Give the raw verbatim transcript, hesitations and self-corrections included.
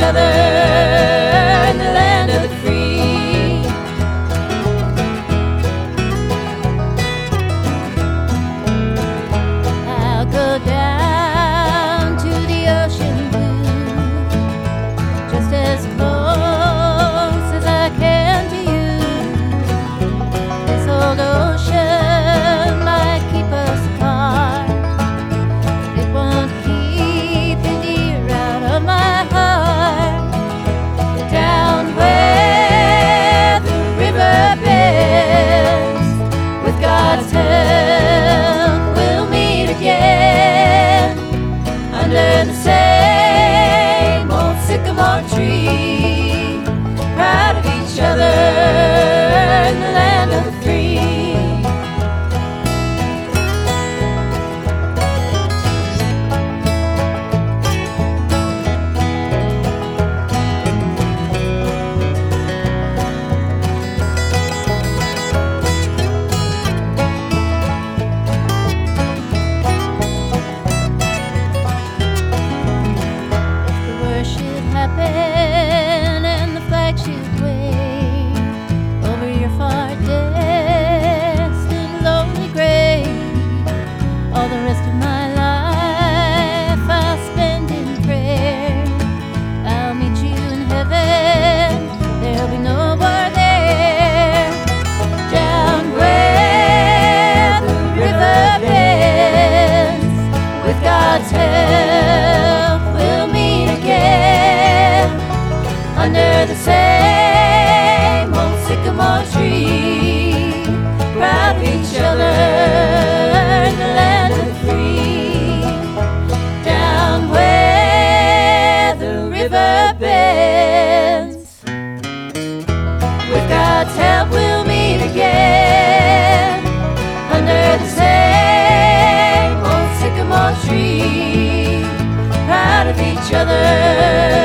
other in the land of the free. I'll go down to the ocean blue, just as close as I can to you. This old ocean might keep us apart, it won't keep you dear out of my heart. Down where the river bends, with God's help we'll meet again, under the same old sycamore tree, proud of each other in the land of the free. Happen and the flag should wave over your far distant lonely grave. All the rest of my life I'll spend in prayer. I'll meet you in heaven, there'll be no war there. Down where the river bends, with God's help we'll meet again, under the same old sycamore tree, proud of each other in the land of the free. Down where the river bends, with God's help we'll meet again, under the same old sycamore tree, proud of each other